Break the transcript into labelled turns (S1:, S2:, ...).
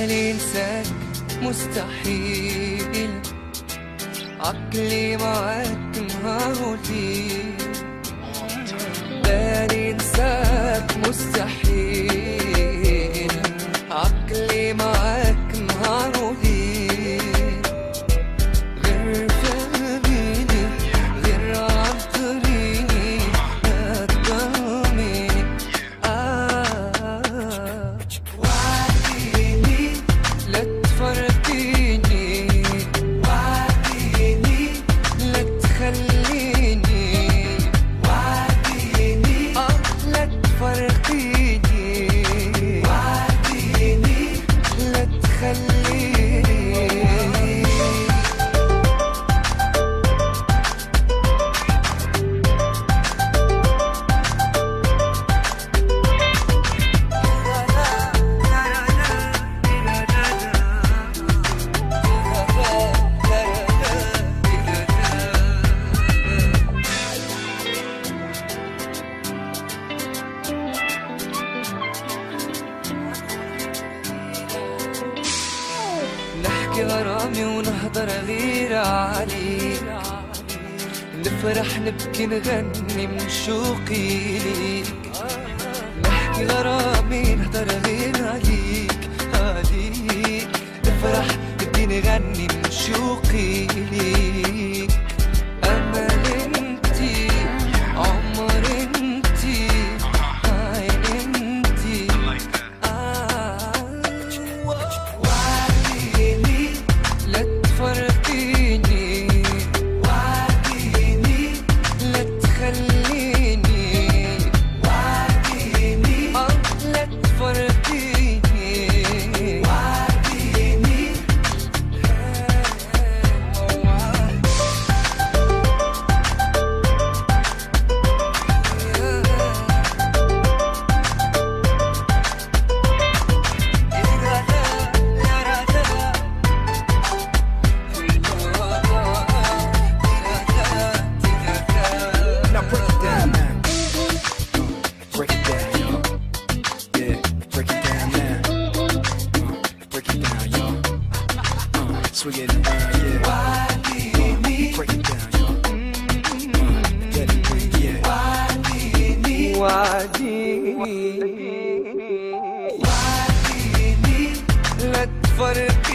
S1: بالي انساك مستحيل، عقلي معاك نهار وليل. بالي انساك مستحيل، عقلي معاك نهار وليل. غير فهميني غير عن طريقي لا تضميني. وعديني لا تفرقيني، وعديني لا تخليني، وعديني لا تفرقيني، وعديني لا تخليني. نحكي غرامي ونهضر غير عليك، نفرح نبكي نغني من شوقي ليك. نحكي غرامي نهضر غير عليك، عليك نفرح نبكي نغني من شوقي ليك. أمل انتي عمر انتي عين انتي. وعديني لا تفرقيني، وعديني لا تخليني، وعديني لا تفرقيني، وعديني.
S2: Now break it down now. Break it down, y'all. Yeah, break it down now. Break it down, y'all. Swing it around, yeah.
S1: وعديني
S2: Break it down, y'all. Let it breathe, yeah.
S1: وعديني وعديني وعديني لا تفرقيني.